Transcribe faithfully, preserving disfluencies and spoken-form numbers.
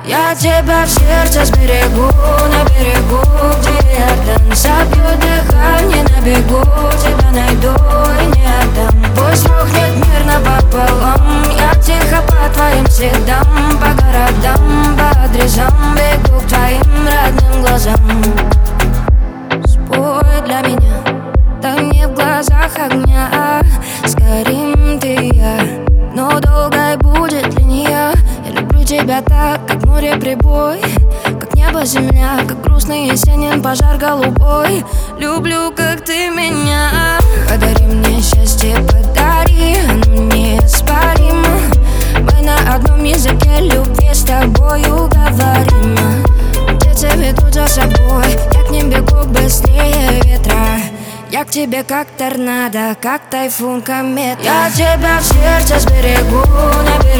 Я тебя в сердце сберегу, на берегу, где Иордан. Собью дыхание на бегу, тебя найду и не отдам. Пусть рухнет мир напополам, я тихо по твоим следам, по городам, по адресам бегу к твоим родным глазам. Спой для меня, там не в глазах огня. Сгорим ты и я, но долгой будет линия. Я люблю тебя так, как море прибой, как небо земля, как грустный есенин пожар голубой. Люблю, как ты меня. Подари мне счастье, подари, оно неоспоримо. Мы на одном языке любви с тобою говорим. Птицы ведут за собой, я к ним бегу быстрее ветра. Я к тебе как торнадо, как тайфун, комета. Я тебя в сердце сберегу, на берегу,